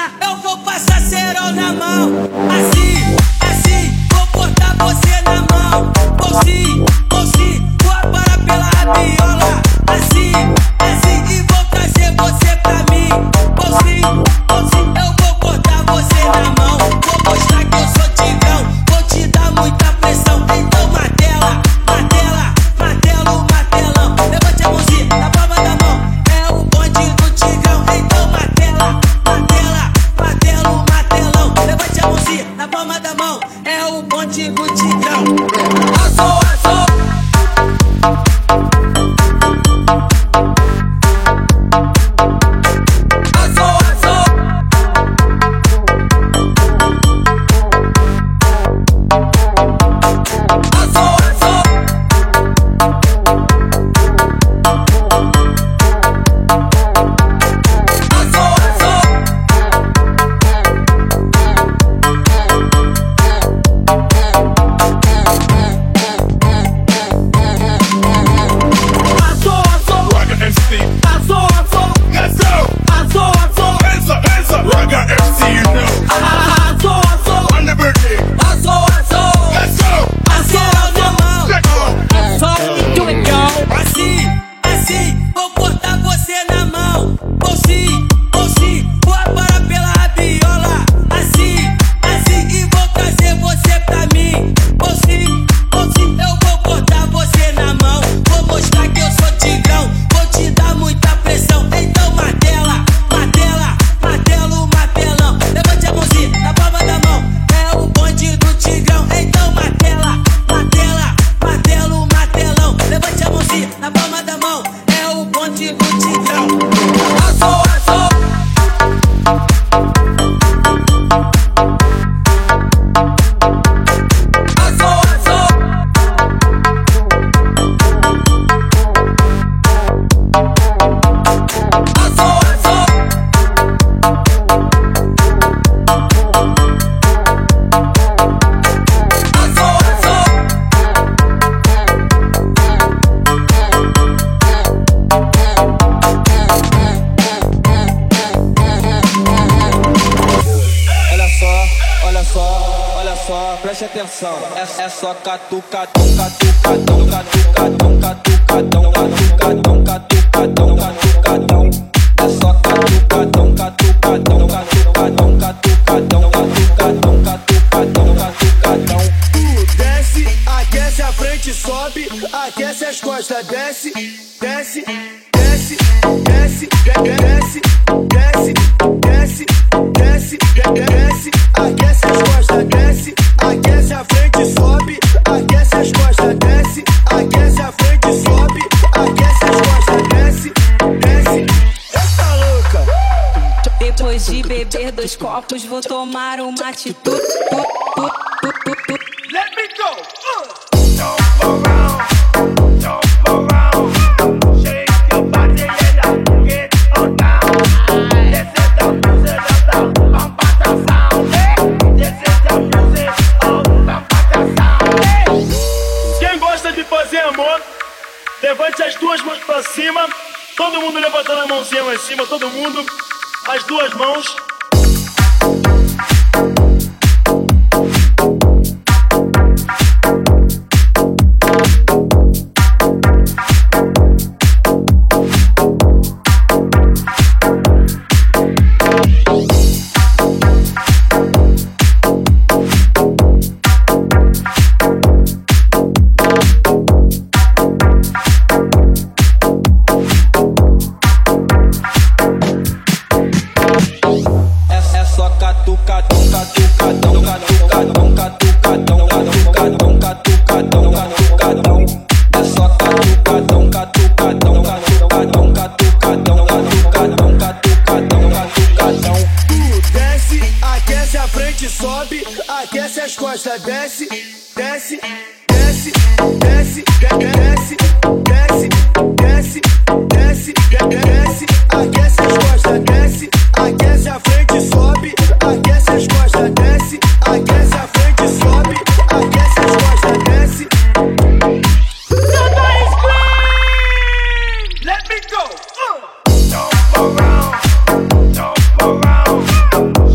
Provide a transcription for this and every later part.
novinha, eu vou passar cerol na mão. Assim, assim, vou cortar você na mão. Ou sim, vou aparar pela rabiola. Assim, assim, e vou trazer você pra mim. Ou sim, eu vou cortar você na mão. Vou mostrar que eu sou tigrão, vou te dar muita pressão. Então martela, martela, martelo, martelão. Levante a mãozinha na palma da mão, é o bonde do tigrão. Então martela, martela, martelo, martelão. Levante a mãozinha na palma da mão, é o bonde do tigrão. Azul, azul. Preste atenção, é só catucadão, catucadão, catucadão, catucadão, catucadão, catucadão, catucadão. É só catucadão, catucadão, catucadão, catucadão, catucadão, catucadão, catucadão. Desce, aquece a frente, sobe, aquece as costas, desce, desce, desce, desce, desce, desce, desce, desce, desce, aquece as costas, desce. Aquece a frente, sobe, aquece as costas, desce. Aquece a frente, sobe, aquece as costas, desce, desce. Eita louca! Depois de beber 2 copos, vou tomar uma atitude. Let me go! Levante as 2 mãos pra cima. Todo mundo levantando a mãozinha lá em cima. Todo mundo. As 2 mãos. Sobe, aquece as costas, desce, desce, desce, desce, desce, desce, desce, desce, desce, aquece as costas, desce, aquece a frente, sobe, aquece as costas, desce, aquece a frente, sobe, aquece as costas, desce. Somebody scream! Let me go! Jump around, jump around.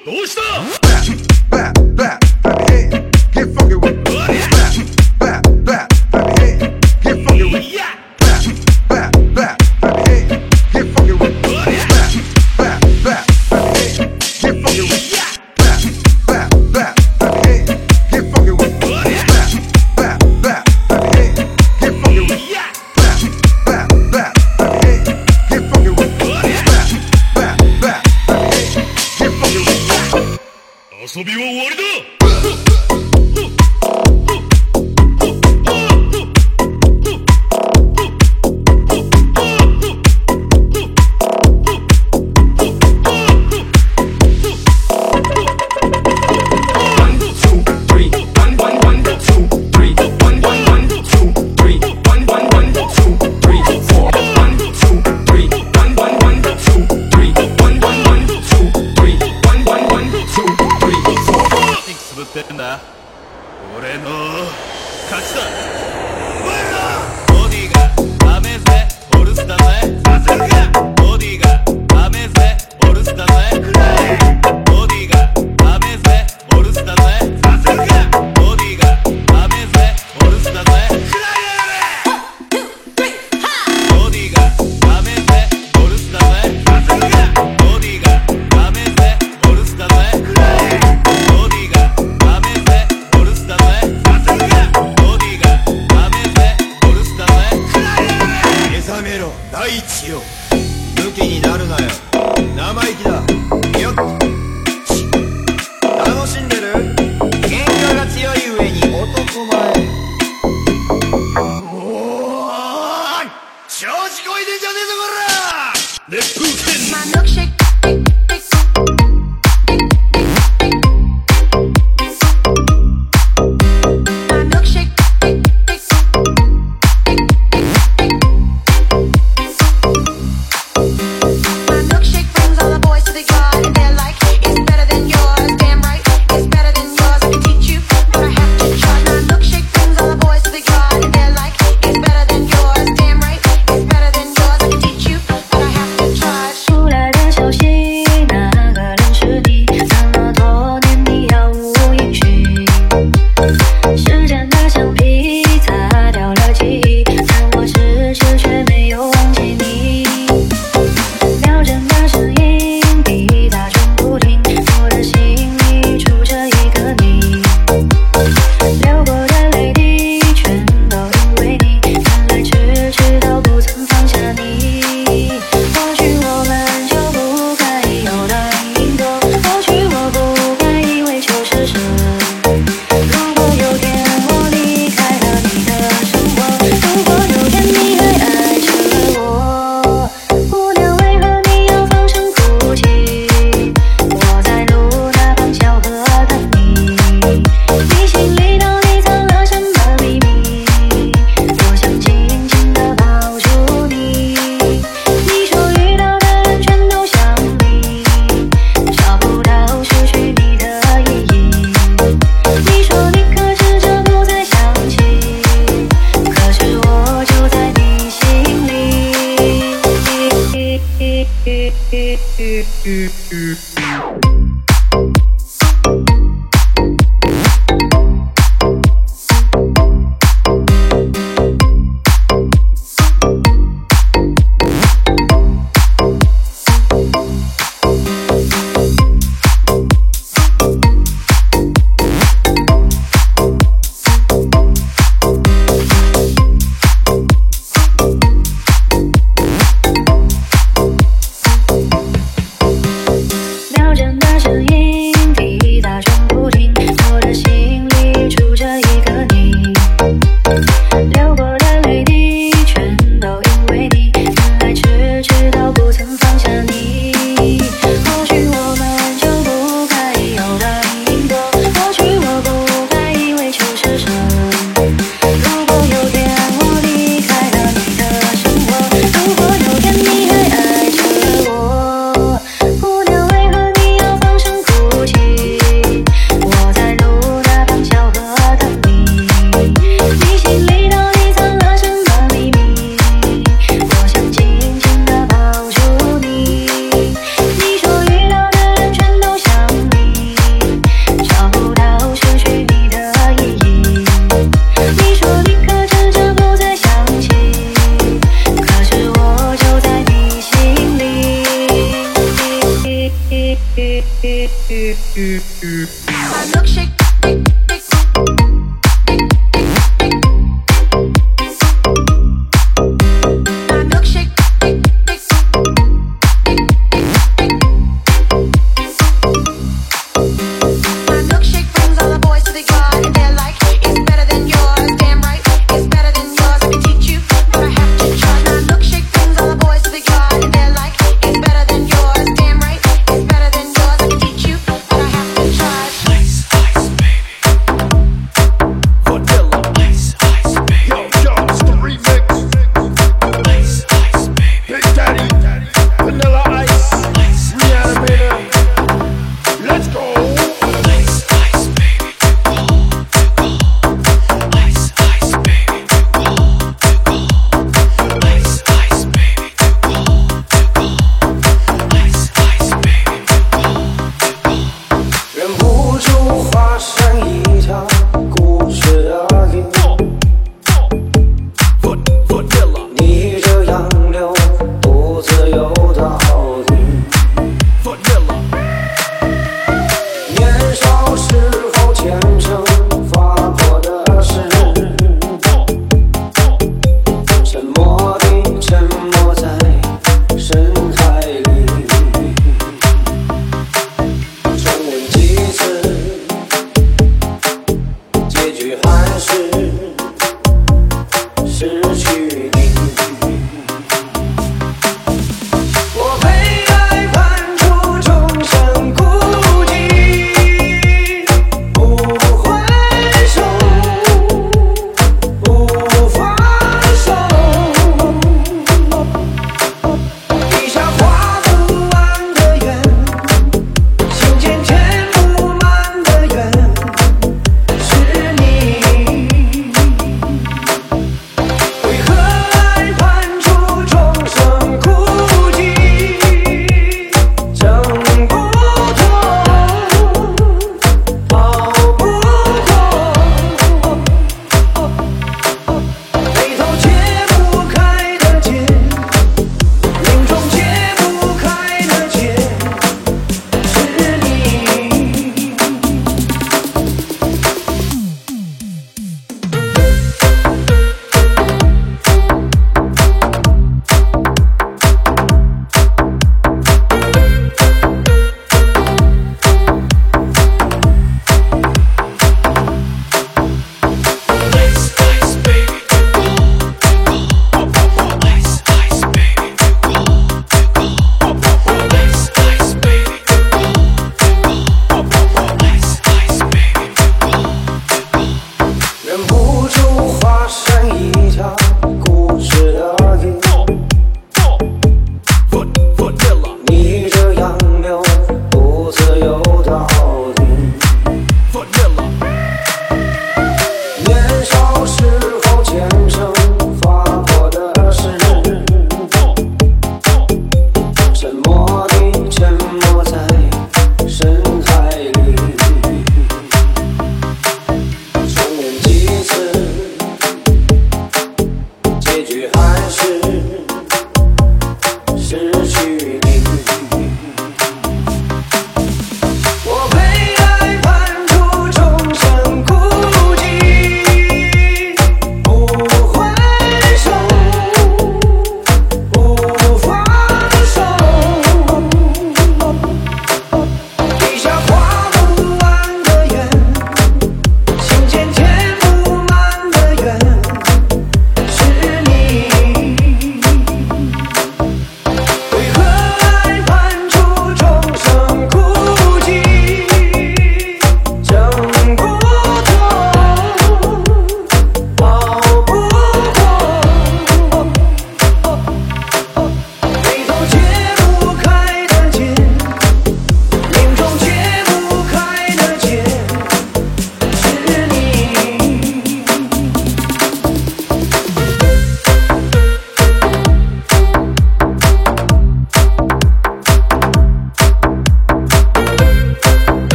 どうした 遊びは終わりだ俺の勝ちだお前らボディがダメぜオルスだぜさせるかボディがダメぜオルスだぜボディがダメぜオルスだぜさせるかボディがダメぜオルスだぜボディがダメぜオルスだぜさせるかボディがダメぜオルスだぜボディがダメぜオルスだぜさせるかボディがダメぜオルスだぜ目覚めろ第一よ武器になるなよ生意気だよっ楽しんでる喧嘩が強い上に男前おー調子こいでんじゃねえぞこら熱風剣 milkshake.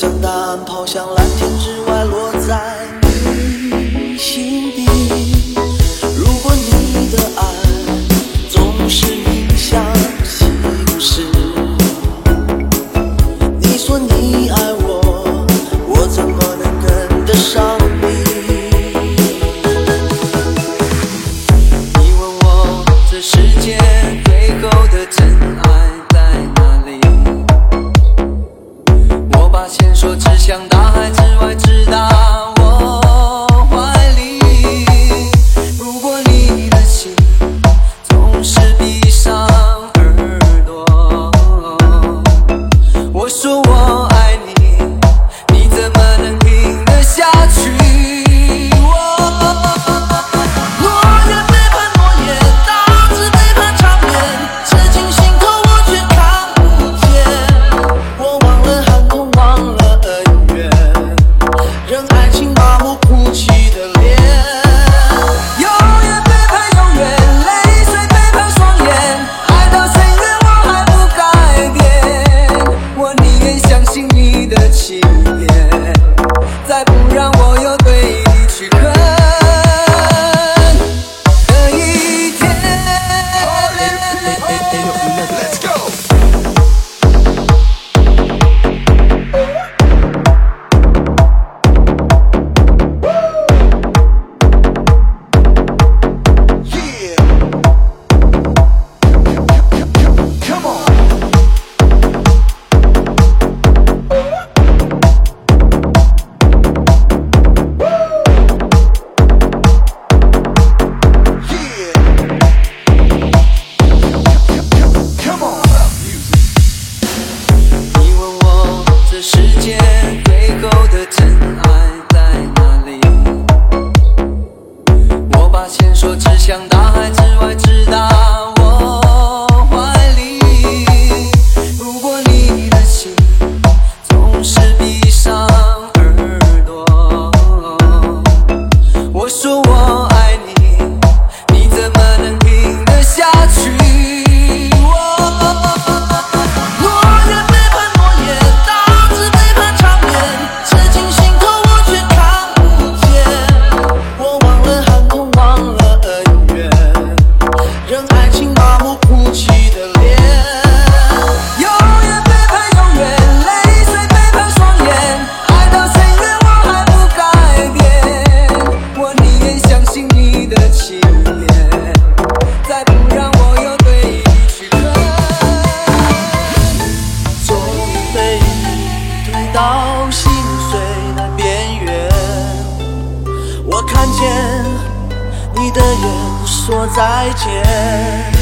将答案抛向蓝天之外，落在你心底。如果你的爱总是命相形式，你说你爱我，我怎么能跟得上你？你问我这世界最后的真爱在哪里？我把线索指向大海之外，直达我怀里。如果你的心总是闭上耳朵，我说我爱你，你怎么能听得下去？诺言背叛诺言，大字背叛场面，刺进心头我却看不见。我忘了寒冬，忘了恩怨，任爱情麻木哭泣的脸。永远背叛永远，泪水背叛双眼，爱到深渊我还不改变。我宁愿相信你的欺骗，再不让我有对你去恨的一天。Let's go。Come on。你问我这世界最后的真爱在哪里？我把线索指向大海之外，直达我怀里。如果你的心总是闭上耳朵，我说我爱你，你怎么能听得下去？诺言背叛诺言，大字背叛场面，刺进心头我却看不见。我忘了寒冬，忘了恩怨，任爱情麻木哭泣的脸。永远背叛永远，泪水背叛双眼，爱到深渊我还不改变。我宁愿相信你的欺骗，再不让我有对你去恨。总被你推到心碎的边缘，我看见你的眼说再见，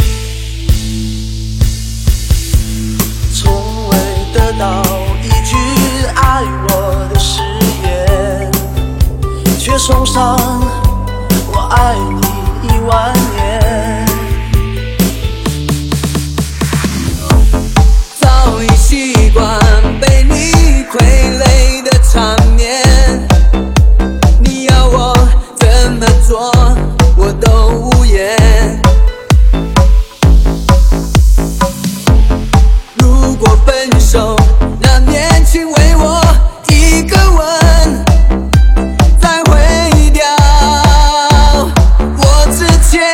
从未得到一句爱我的誓言，却送上我爱你10000年。早已习惯被你傀儡的场面，你要我怎么做我都无言。如果分手，那年请为我一个吻，再毁掉我之前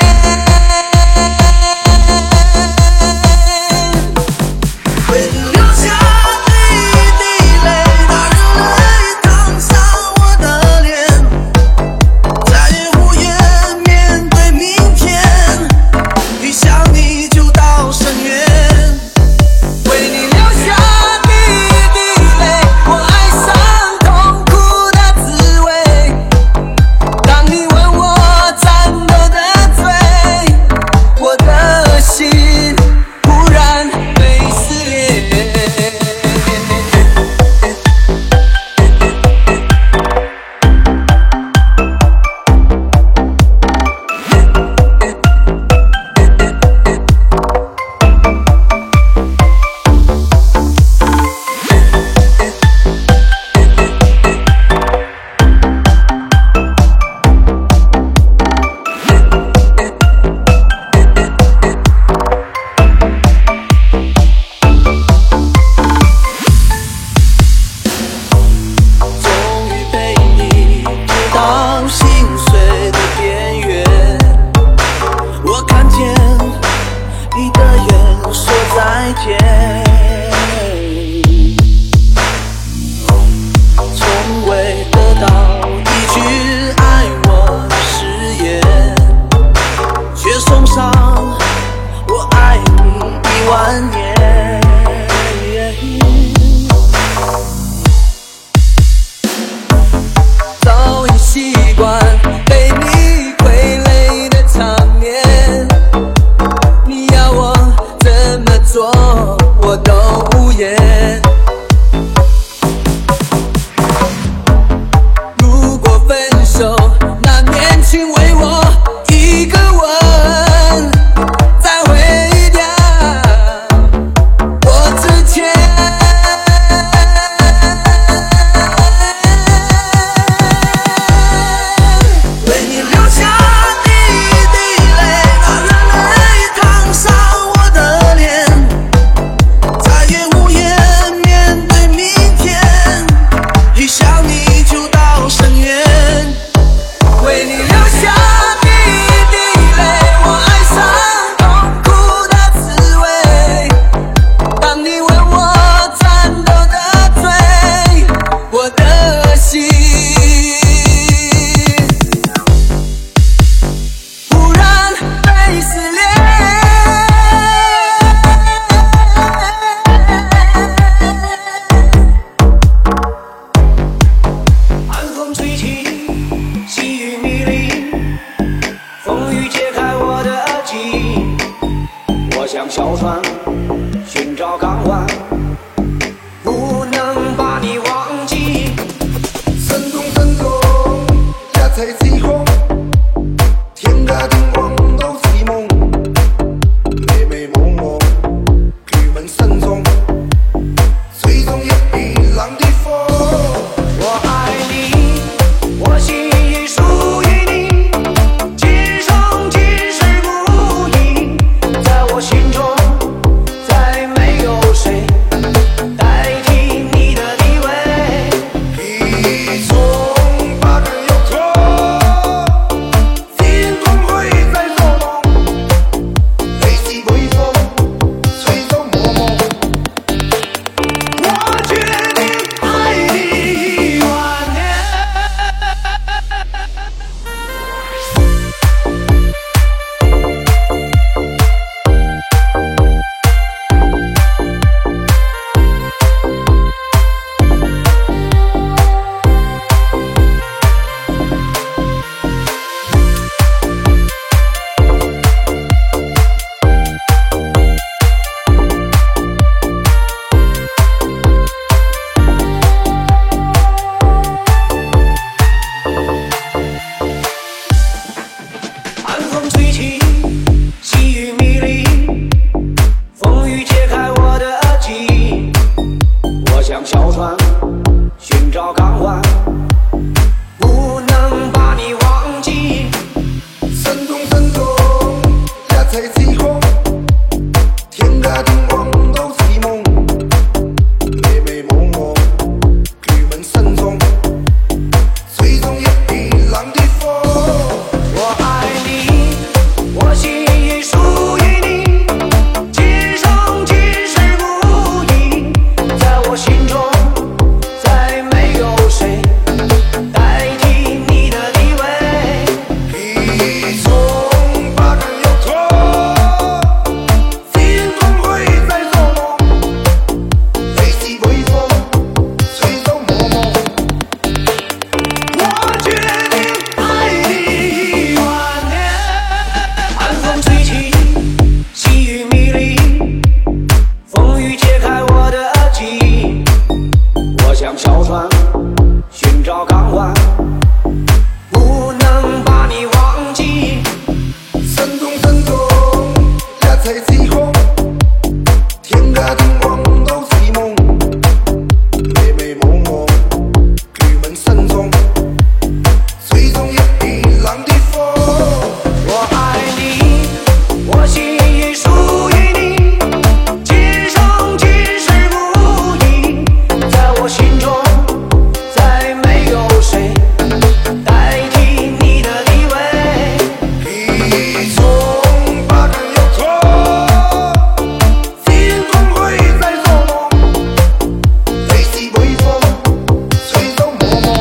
寻找港湾，不能把你忘记。 心中心中一切似空，天涯天荒都是梦，微微茫茫，余问心中，吹中一地冷的风。 我爱你，我心已属于你，今生今世无疑。在我心中，再没有谁代替你的地位。 一种把感又错，心中会在做梦，泪是微风，吹走默默。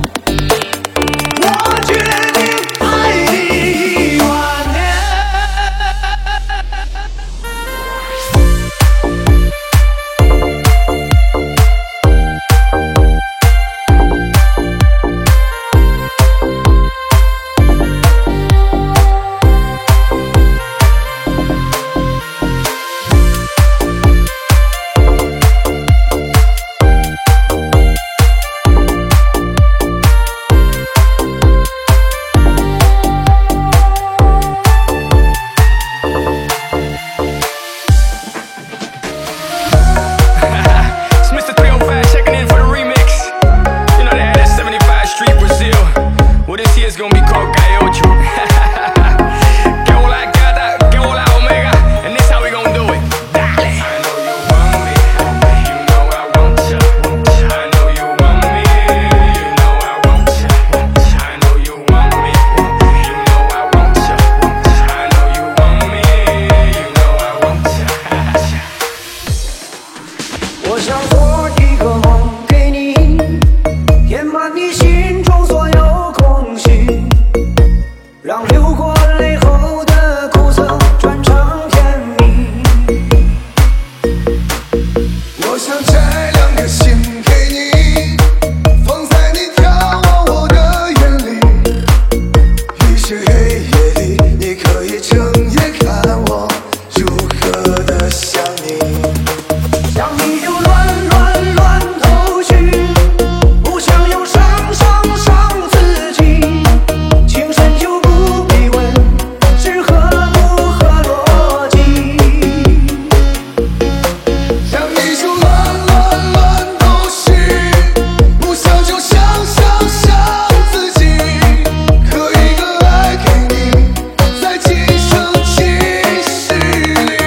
我决定爱你1万年。 It's Mr. 305 checking in for the remix. You know they had that 75 Street Brazil. Well, this here's gonna be called Gaiocho. Que hola gata, que hola omega. And this how we gonna do it. Dale. I know you want me, you know I want ya. I know you want me, you know I want ya. I know you want me, you know I want ya. I know you want me, you know I want ya. 我想做一个梦给你，填满你心中所有空虚，让流过泪后的苦涩转成甜蜜。 我想摘2颗心给你，放在你眺望我的眼里。于是黑夜里，你可以睁眼看我如何的想你。 想你就乱头绪，不想又伤自己。情深就不必问是合不合逻辑。 想你就乱头绪，不想就想自己。可一个爱给你，在今生今世里。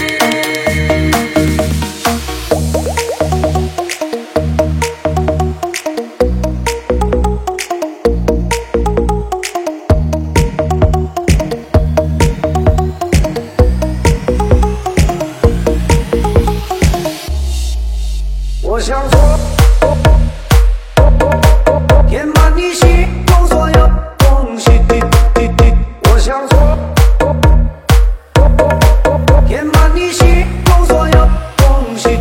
我想做填满你心中所有东西。我想做填满你心中所有东西。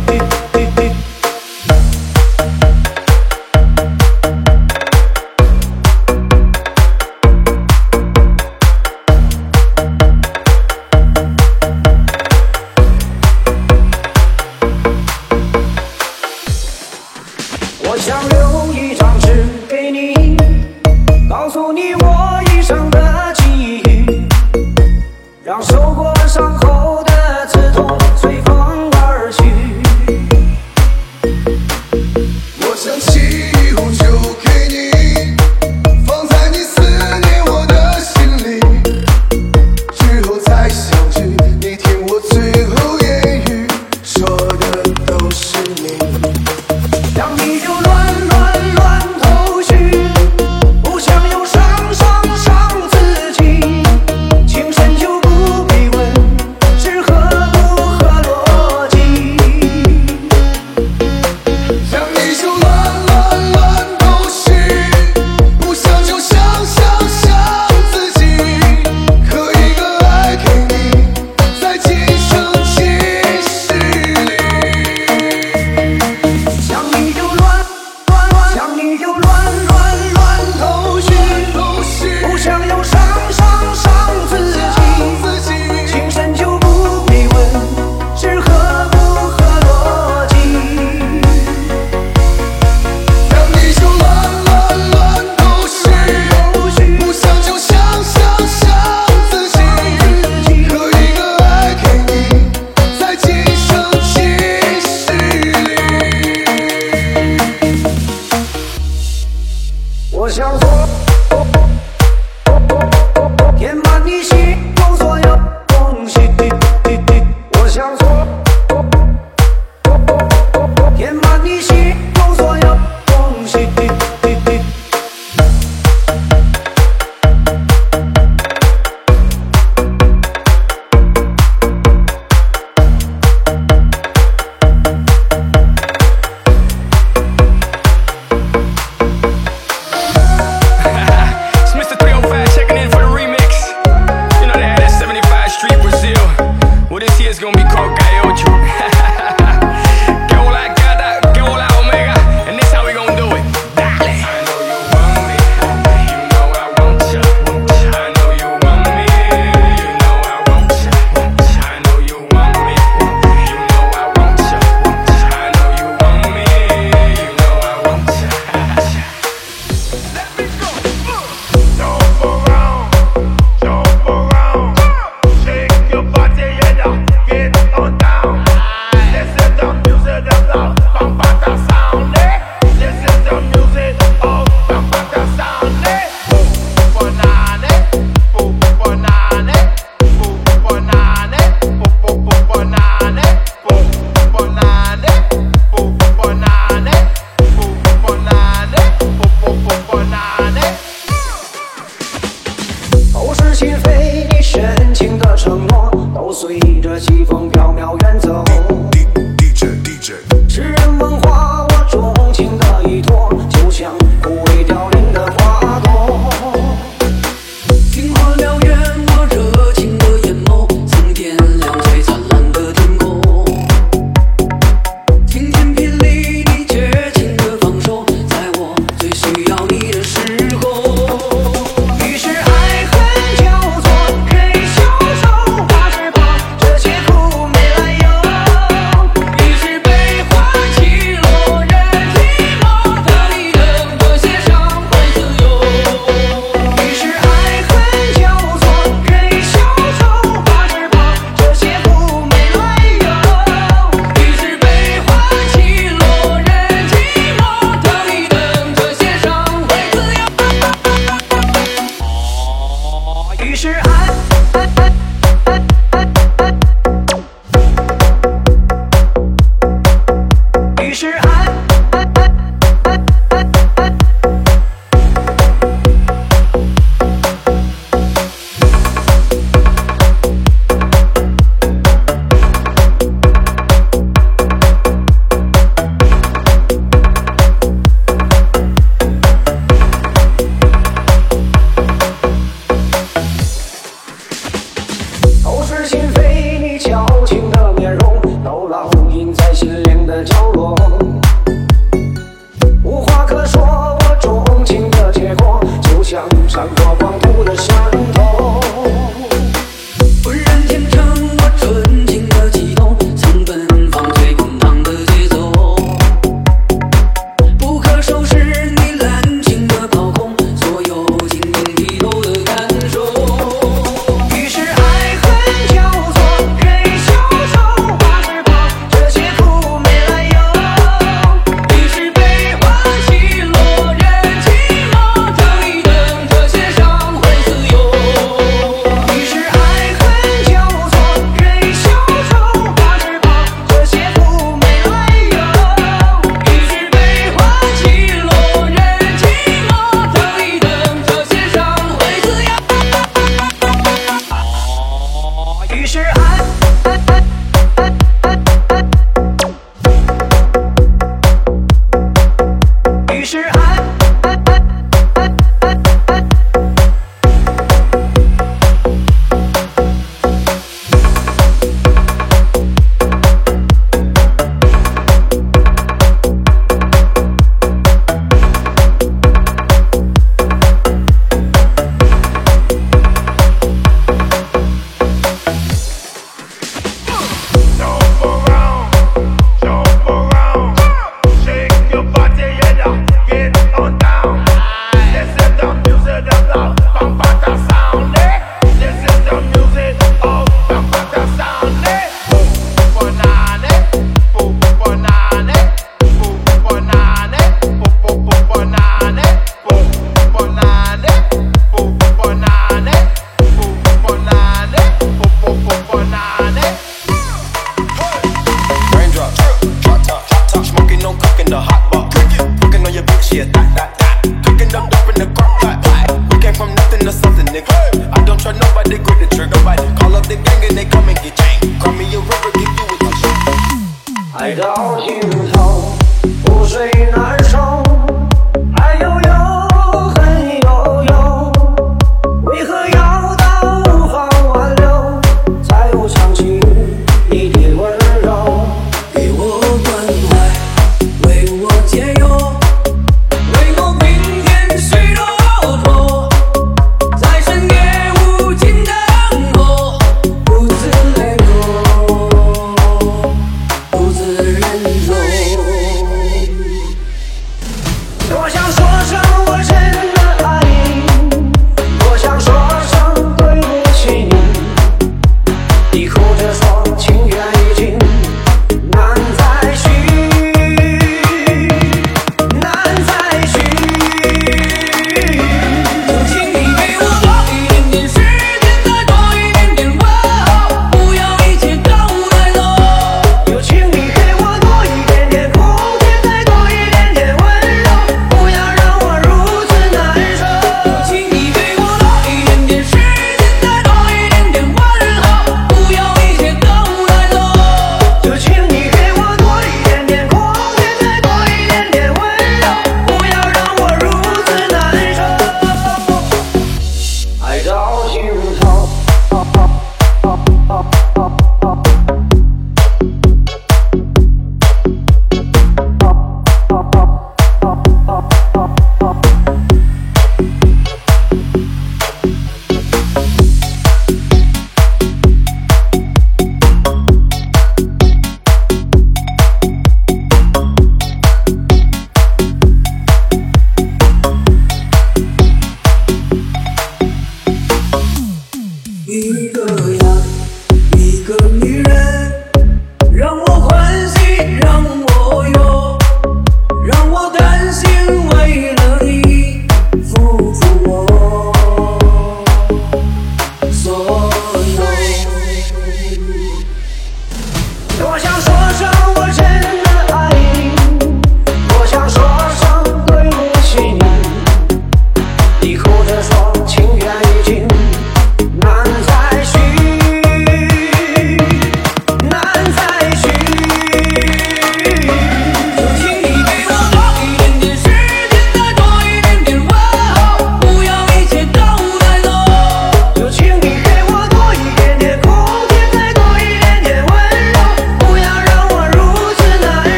我想留一张纸给你，告诉你我一生的记忆，让受过伤后的刺痛随风而去。 我想沏一壶酒给你，放在你思念我的心里。之后再相聚，你听我最后言语，说的都是你。 想你就乱我想说，填满你心中所有东西。我想说，填满你心中所有东西。 于是悲欢起落，人寂寞，这里等这些伤。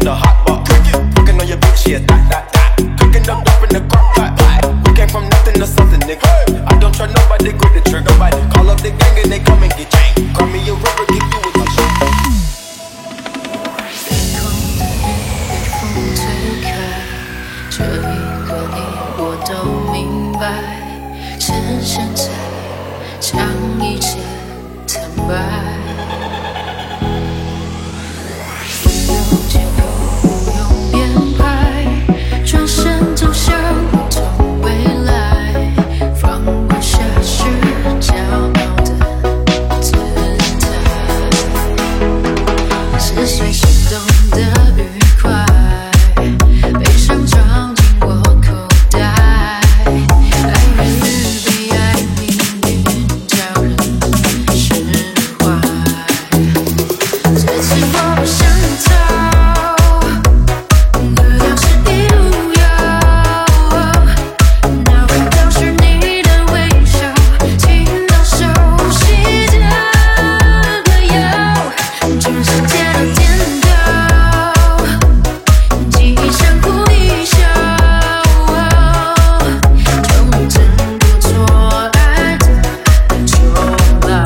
the hot pot. Cooking on your bitch, yeah, that. Cooking up dope in the crock pot. We came from nothing to something, nigga. I don't trust nobody, grip the trigger. Nobody call up the gang and they come and get chained. Cry me a river, get you with the shit. 这一个你我都明白，趁现在将一切坦白。不用借口，不用编排，转身走向不同未来，放不下是骄傲的姿态，是谁心动的愉快？ 悲伤装进我口袋，爱与被爱命运叫人释怀。这次我不想逃，可当时一路游，脑海都是你的微笑，听到熟悉的歌谣，全世界都颠倒。 记忆像苦一笑，终于挣脱错爱的囚牢。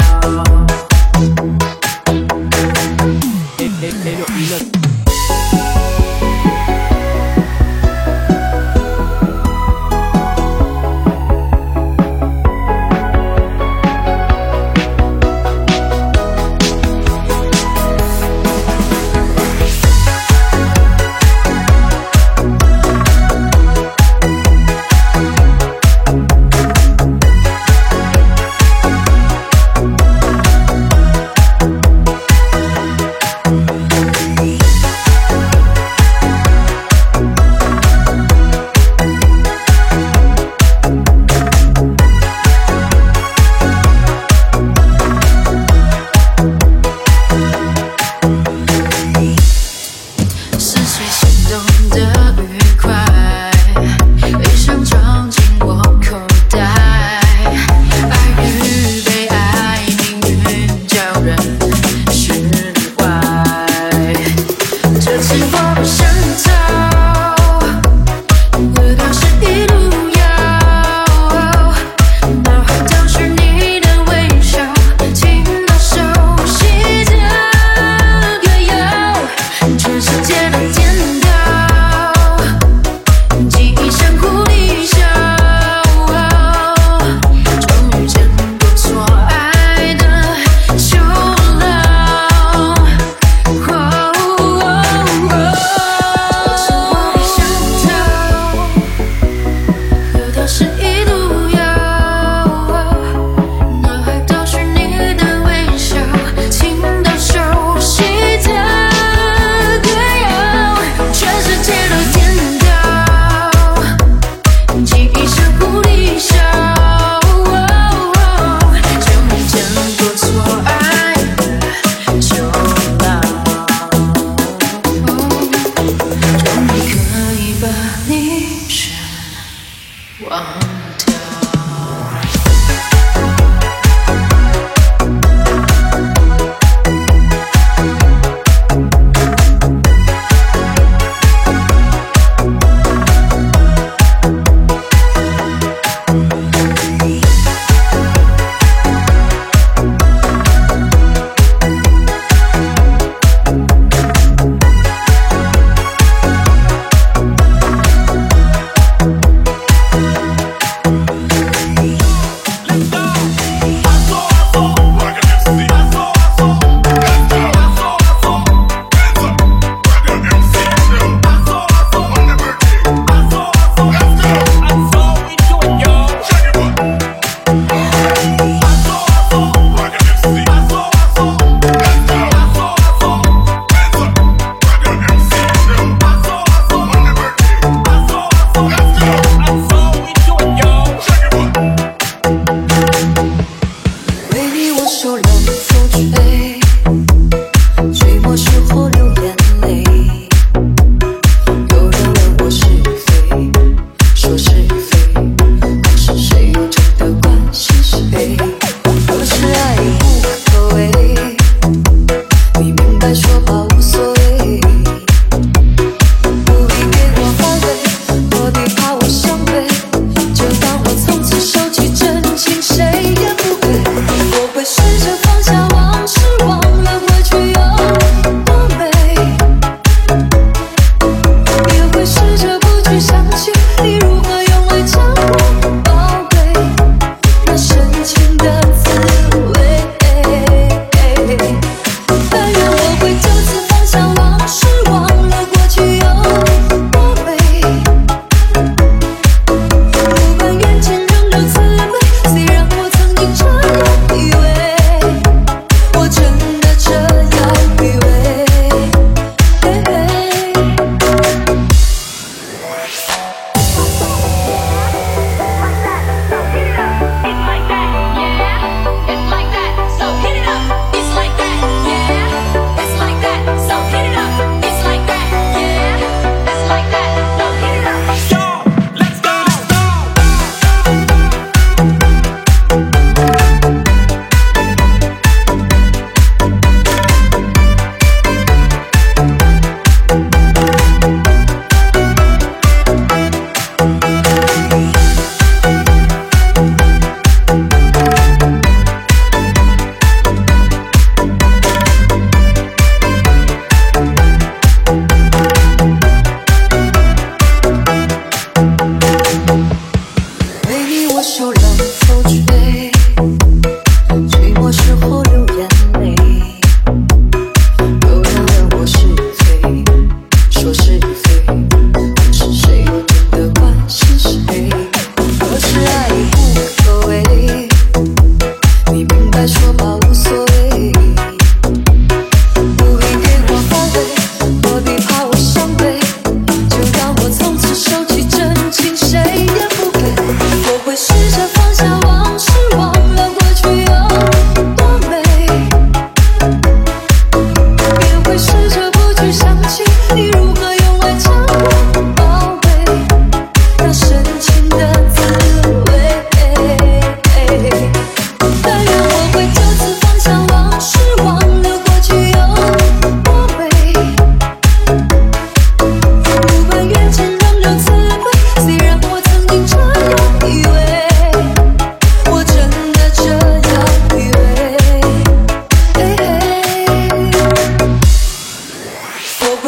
是谁心动的愉快？悲伤装进我口袋，爱与被爱，命运叫人释怀。这次我不想逃，可当时一路游，脑海都是你的微笑，听到熟悉的歌谣。 全世界都颠倒，记忆像苦一笑，终于挣脱错爱的囚牢。我不想逃，可当时一路游，脑海都是你的微笑，听到熟悉的。 全世界都颠倒，记忆像苦一笑，终于挣脱错爱的囚牢，终于可以把你全忘掉。 说吧无所谓。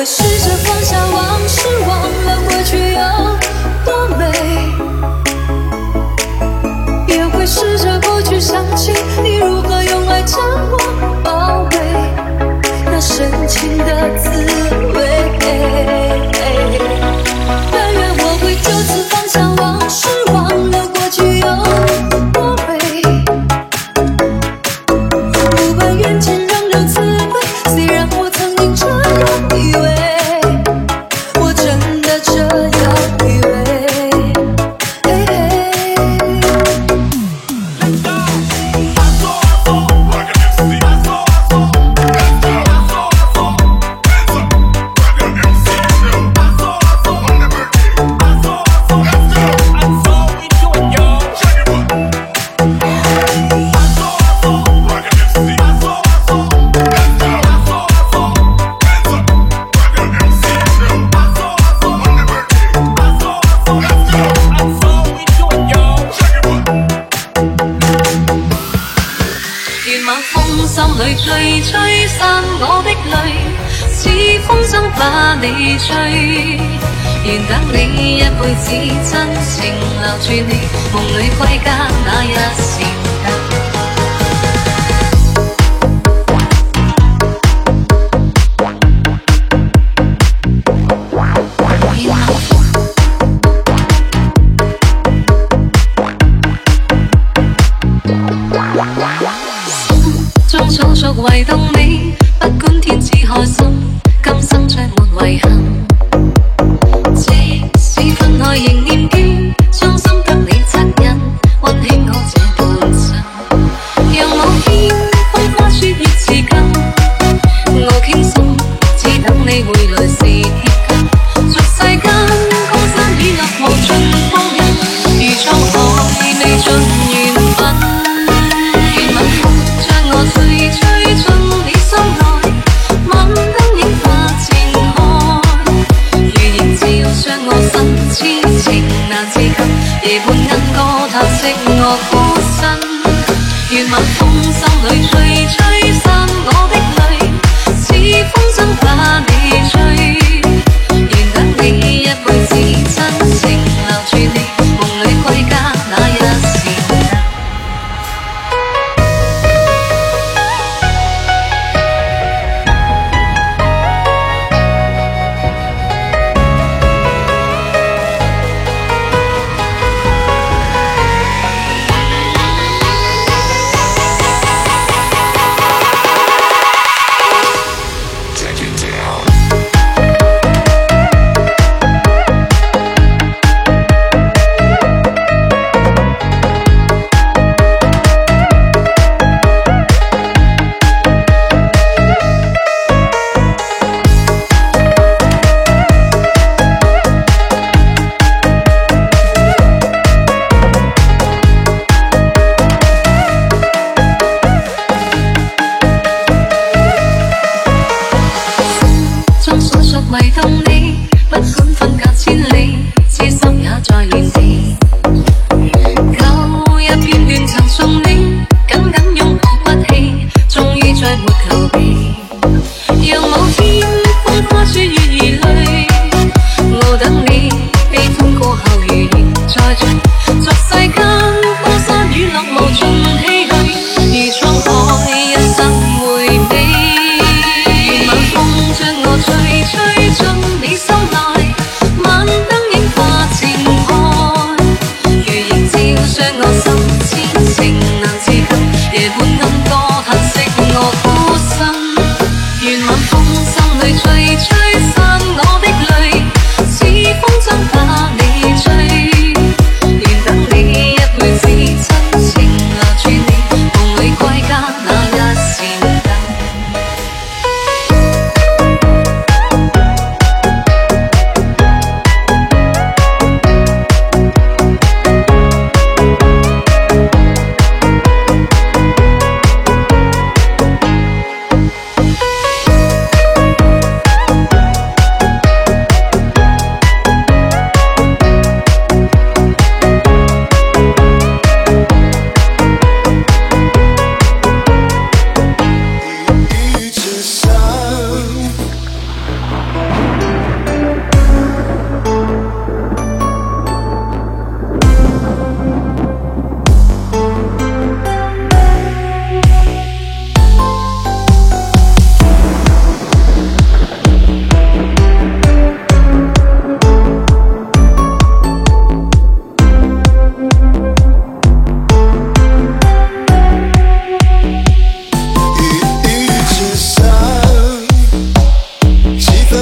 会试着放下往事，忘了过去有多美，也会试着不去想起你如何用爱将我包围，那深情的滋味。但愿我会就此放下往事，忘了过去有多美，不管眼前仍有滋味。虽然我曾经这样以为，我真的这样以为。 里吹吹散我的淚，似風箏把你追，願等你一輩子真情留住你，夢裏歸家那一時。早熟唯動你，不管天知開心，今生將沒遺憾。即使分開仍念記，傷心得你惻隱，溫馨我這半生。讓某天風花雪月似金，我傾心，只等你回來時貼近。俗世間江山與樂無盡風癮，如滄海未盡緣分。吹吹進你心內，晚燈映發情開，如映照將我心痴情難自禁，夜半鶯歌嘆息我孤身，願晚風心裏吹吹散我的淚，似風箏把你追，願等你一輩子真情留住你，夢裏歸家那一時。迷動你，不管分隔千里，痴心也在原地。舊日片段曾送你，緊緊擁抱不棄，終於再沒逃避。讓某天風花雪月兒淚，我等你悲歡過後如願再聚。俗世間江山與樂無盡唏噓，如滄海一生回味。願晚風將我吹吹進你心內，晚燈映發情開，如映照將我心痴情難自禁，夜半鶯歌嘆息我孤身，願晚風心裏吹吹散我的淚，似風箏把你追，願等你一輩子真情留住你，夢裏歸家那一線燈。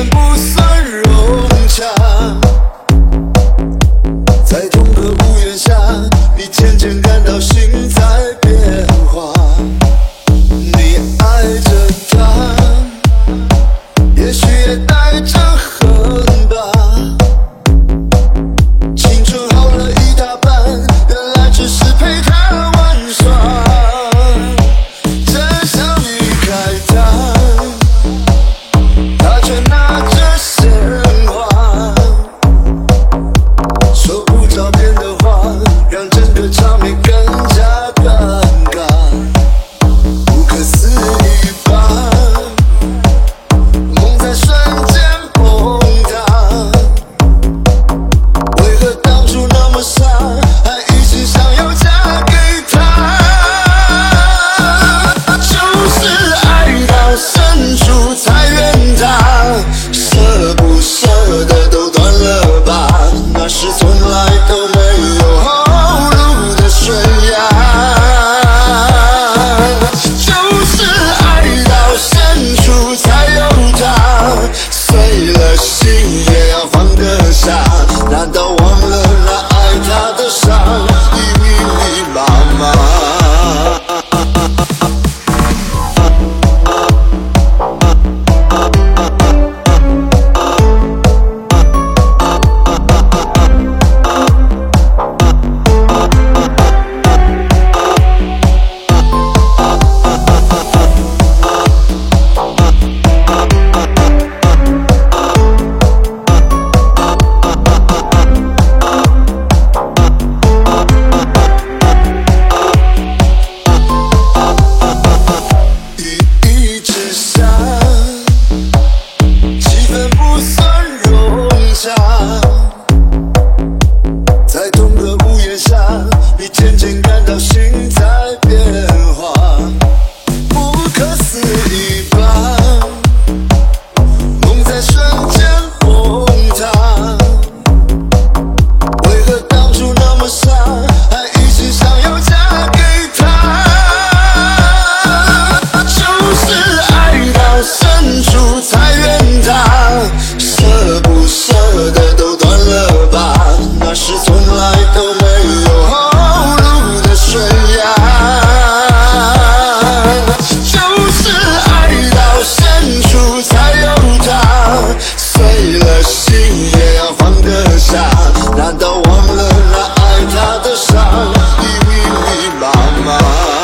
氛不算融洽，在同个屋檐下，你渐渐感到心在变化。你爱着他，也许也带着恨吧。青春耗了一大半，原来只是陪他玩耍。真想离开他，他却拿着鲜花，说不着边的话，让整个场面更加尴尬。不可思议吧，梦在瞬间崩塌。为何当初那么傻，还一心想要嫁给他？就是爱到深处才怨他，舍不舍得都断了吧，那是从来都没有后路的悬崖。就是爱到深处才有他，碎了心也要放得下，难道忘了那爱他的伤已密密麻麻？一之下，气氛不算融洽，在同个屋檐下，你渐渐感到心在变化。不可思议吧，梦在瞬间崩塌。为何当初那么傻，还一心想要嫁给他？就是爱到深处才怨他，舍不舍得都断了吧，那是从来都没有后路的悬崖。就是爱到深处才有他，碎了心也要放得下，难道忘了那爱他的伤已密密麻麻？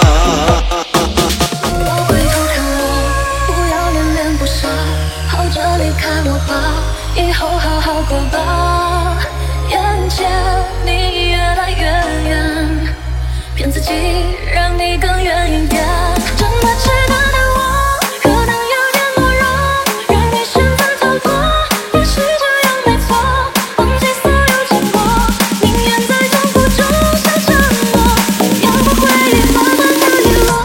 我回头看我，不要恋恋不舍，好着离开我吧，以后好好过吧。眼前你越来越远，骗自己让你更远一点。真的值得的我，可能有点懦弱，让你选择逃脱，也许这样没错。忘记所有经过，宁愿在痛苦中下沉默，要把回忆慢慢的遗落。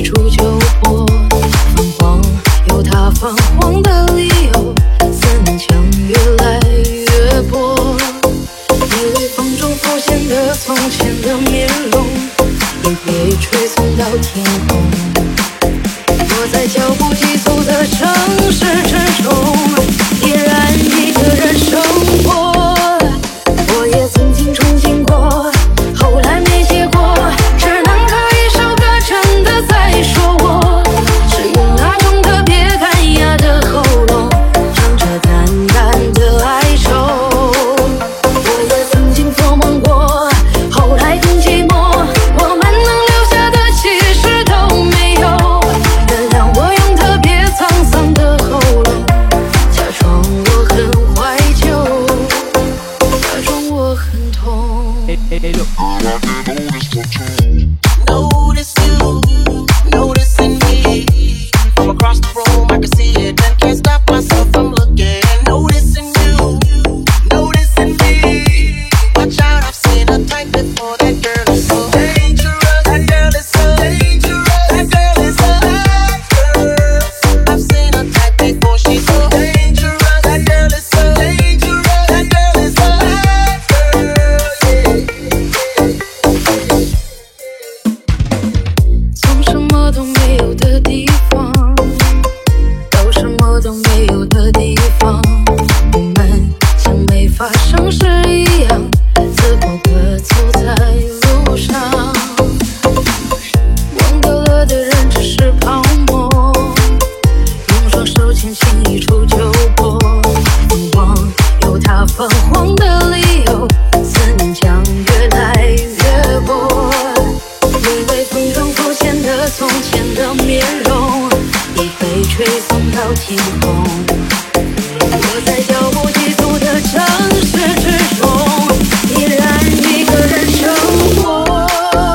一触就破。泛黄有它泛黄的理由，思念墙越来越薄。你微风中浮现的从前的面容，已被吹送到天空。我在脚步急速的城市之中，依然一个人生活。我也曾经憧憬过，后来没结果，只能靠一首歌真的在说我，是用那种特别干哑的喉咙，唱着淡淡的哀愁。我也曾经做梦过，后来更寂寞，我们能留下的其实都没有。原谅我用特别沧桑的喉咙，假装我很怀旧，假装我很痛。 Notice you, noticing me. From across the room, I can see it and can't stop myself from looking. Noticing you, noticing me. Watch out, I've seen a type before. That girl is so dangerous. That girl is so dangerous. That girl is so dangerous. I've seen a type before. She's so dangerous. That girl is so dangerous. That girl is so dangerous. Yeah. 从什么都没有的地方到什么都没有的地方，我们像没发生事一样，自顾地走在路上。忘掉了的人只是泡沫，用双手轻轻一触就破。泛黄有它泛黄的理由，思念将越来越薄。你微风中浮现的从前的面容，已被吹送到天空。我在脚步急速的城市之中，依然一个人生活。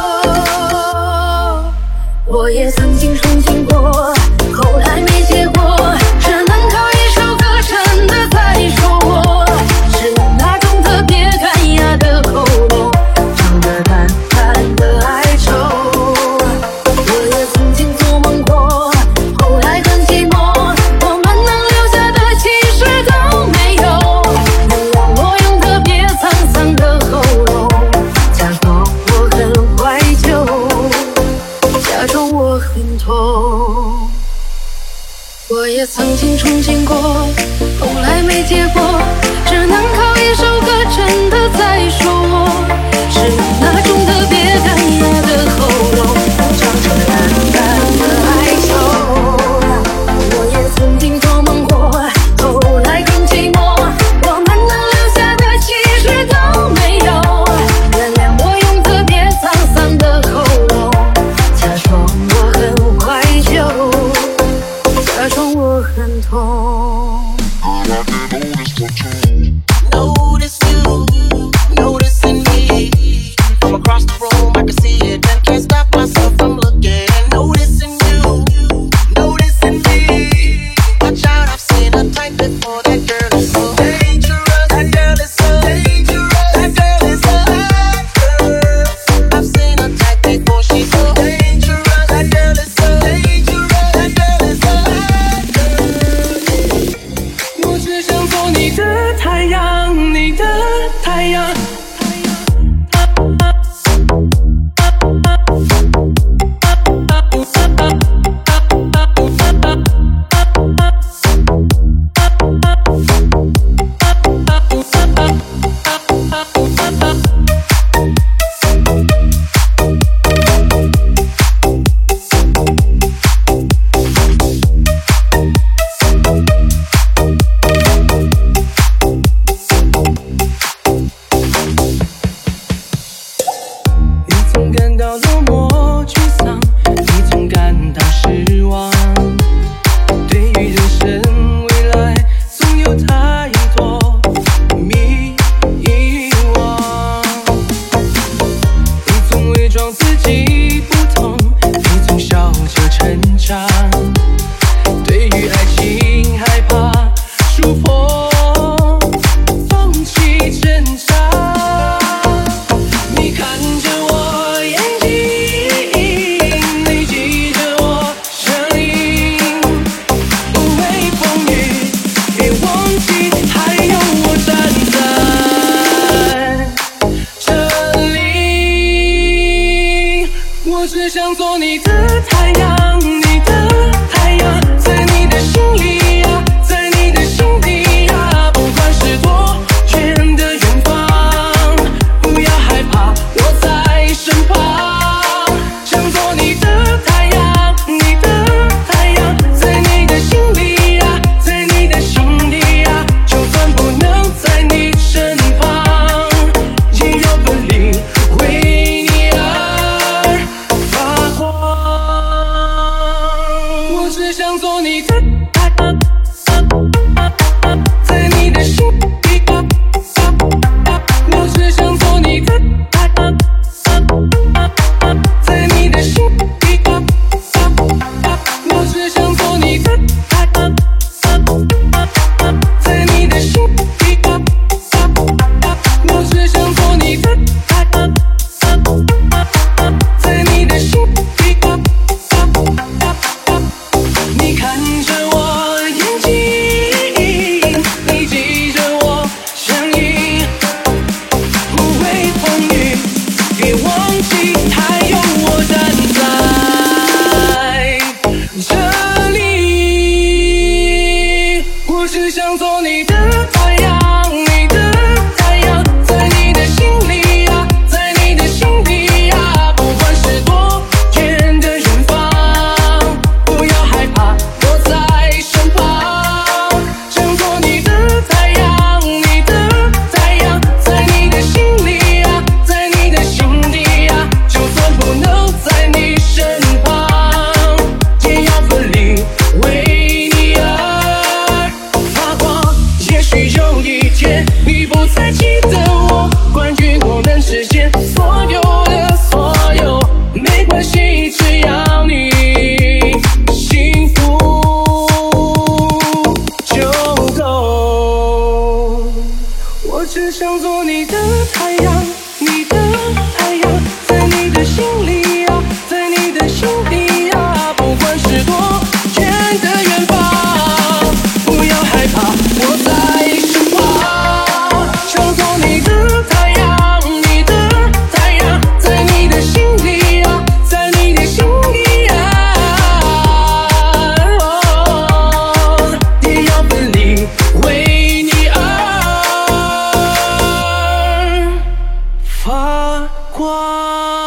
我也曾经憧憬过，后来没结果，只能靠一首歌真的在说我，是用那种特别干哑的喉咙，唱着淡淡的哀愁。我也曾经做梦过，后来很寂寞，我们能留下的其实都没有。原谅我用特别沧桑的喉咙，假装我很怀旧，假装我很痛。我也曾经憧憬过，后来没结果，只能靠一首歌真的在说我，是用那种特别干哑的喉咙，唱着淡淡的哀愁。我也曾经做梦过，后来更寂寞，我们能留下的其实都没有。原谅我用特别沧桑的喉咙，假装我很怀旧，假装我很痛。 Notice you, noticing me. From across 太阳，你的太阳，在你的心里呀，在你的心底呀，不管是多远的远方，不要害怕，我在身旁，想做你的太阳，你的太阳，在你的心里呀，在你的心底呀，就算不能在你身旁，也要奋力为你而发光。我只想做你的太阳，在你的心底呀，我只想做你的太阳，在你的心底呀，我只想做你的太阳，在你的心底呀，我只想做你的太阳，在你的心底呀。你看着我眼睛，你记着我声音，不畏风雨，别忘记还有我站在这里。我只想做你的太阳，你的太阳，在你的心里呀，在你的心底呀，不管是多远的远方，不要害怕，我在身旁，想做你的太阳，你的太阳，在你的心里呀，在你的心底呀，就算不能在你身旁，也要奋力为你而发光。也许有一天你不再记得我，关于我们之间所有的所有，没关系，只要你幸福就够。我只想做你的太阳，你的太阳，在你的心里呀，在你的心底呀，不管是多远的远方，不要害怕，我在身旁，想做你的太阳，你的太阳，在你的心里呀，在你的心底呀，也要奋力为你而发光。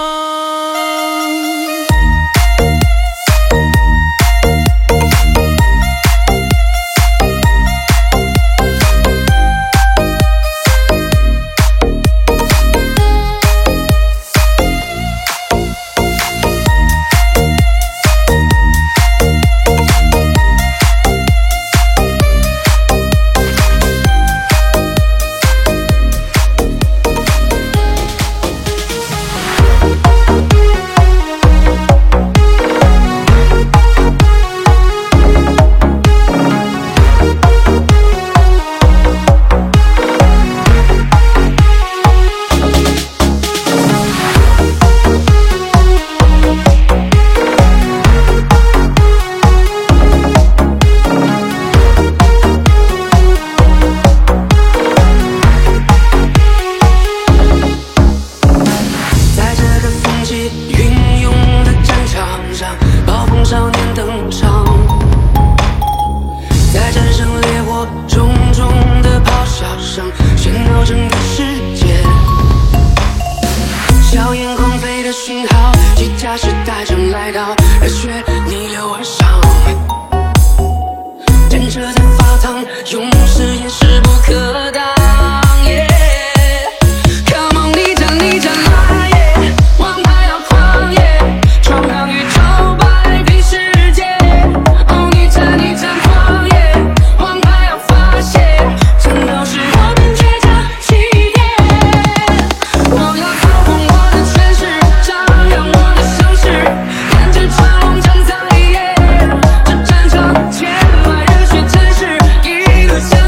在这个风起云涌的战场上，暴风少年登场，在战胜烈火重重的咆哮声，喧闹整个世界。硝烟狂飞的讯号，机甲时代正来到，热血逆流而上，战车在发烫，勇士也势不可挡。Come on， 你战来耶，王牌要狂野，闯荡宇宙，摆平世界。哦，你战狂野，王牌要发泄，战斗是我们倔强企业。我要操控我的权势，张扬我的声势，看着长龙站在这战场前来，热血战士一路向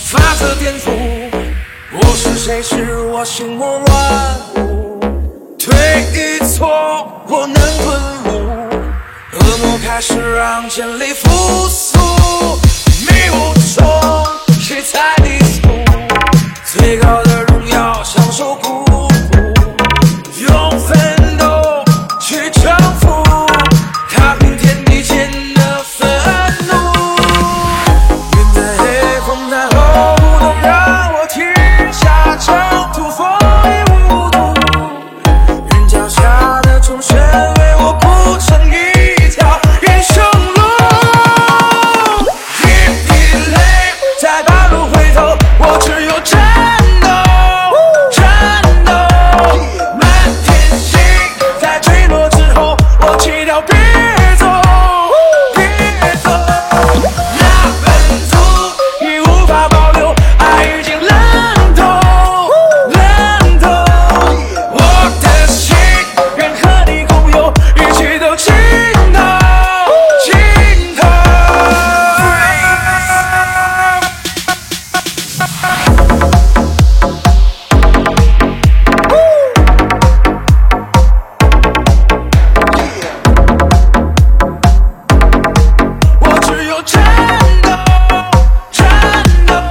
法则颠覆。我是谁？是我心我乱舞，对与错我能顿悟，恶魔开始让真理复苏，迷雾中谁在低俗？最高的荣耀享受孤独，用奋斗去征服，踏平天地间的愤怒。云在黑，风在后，不能让我停下征途，风雨无阻。云脚下的钟声为我铺成一条英雄路。一滴泪在半路回头，我只有战斗，战斗。满天星在坠落之后，我弃掉别走，别走。那本土已无法保留，爱已经冷透，冷透。我的心愿和你共有，一切都尽头，尽头。我只有战斗，战斗。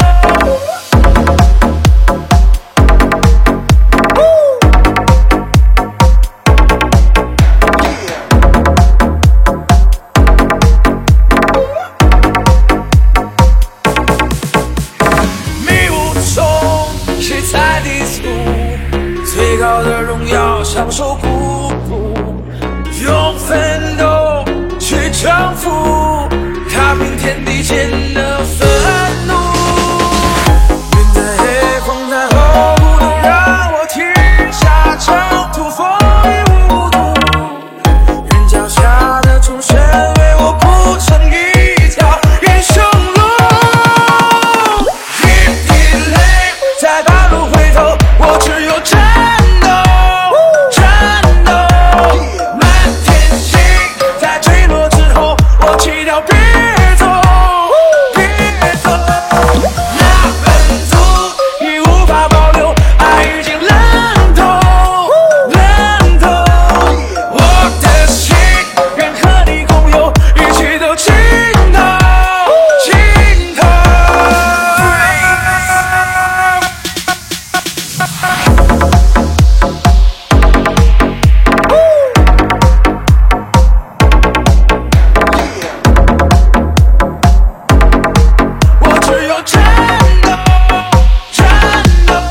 迷雾中谁在低俗？最高的荣耀享受孤独，用奋斗去征服，踏平天地间的愤怒。云在黑，风在后，不能让我停下征途，风雨无阻。云脚下的钟声为我铺成一条英雄路。一滴泪在半路回头，我只有战斗，战斗。满天星在坠落之后，我弃掉别走，别走。那本土已无法保留，爱已经冷透，冷透。我的心愿和你共有，一切都尽头，尽头。我只有战斗，战斗。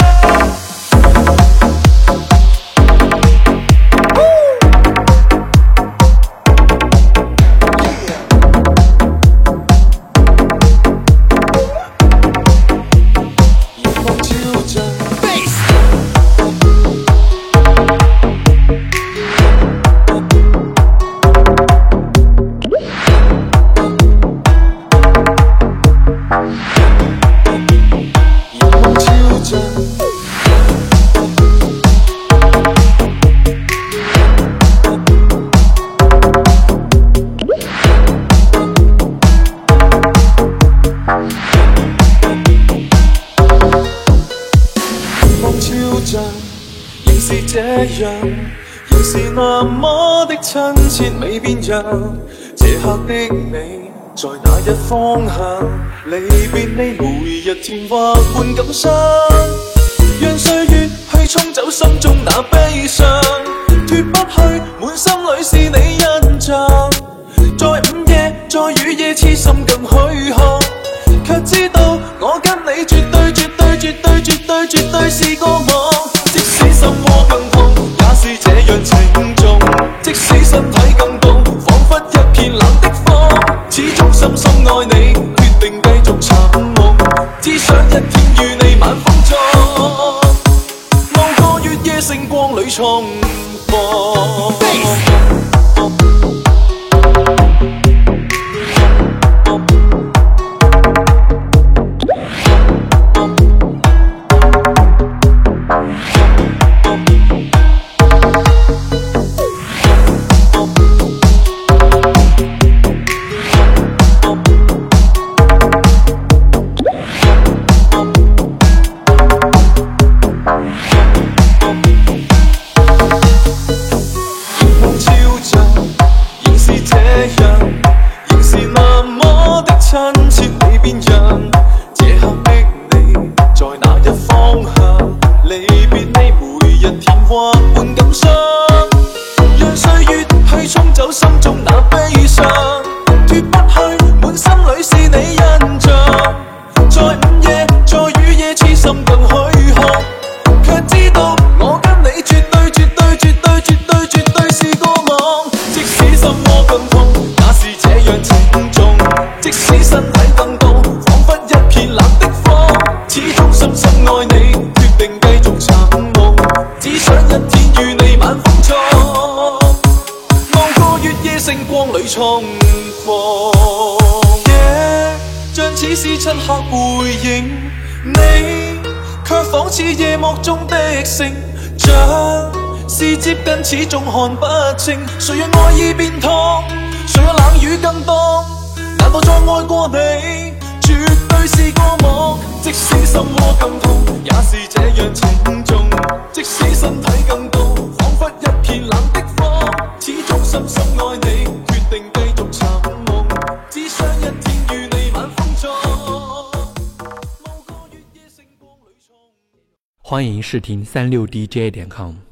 夜幕照進夜幕照進光超進，仍是這樣，仍是那麼的親切未變樣。這刻的你在哪一方向？離別你每日甜或半感傷，讓歲月去沖走心中那悲傷，脫不去滿心裏是你印象。在午夜，在雨夜，痴心更虛空，卻知道我跟你絕對絕對絕對絕對絕對是個夢。即使心窩更痛，也是這樣情重。即使身體更凍，彷彿一片冷的風。始終深深愛你，決定繼續尋夢。只想一天與你晚風中，望個月夜星光裏重逢。 在午夜，在雨夜，痴心更許可，卻知道我跟你絕對絕對絕對絕對絕對是個夢。即使心窩更痛，也是這樣沉重。即使身體更凍，彷彿一片冷的風，始終深深愛你，決定繼續尋夢，只想一天與你晚風中，望過月夜星光裏重逢。像似是漆黑背影，你卻仿似夜幕中的星，像是接近始終看不清。誰讓愛已變痛，誰讓冷雨更凍？難道再愛過你，絕對是個夢？即使心窩更痛，也是這樣沉重。即使身體更凍，彷彿一片冷的風，始終深深愛你，決定繼續尋夢，只想一天與你晚風中。 歡迎試聽36DJ.com。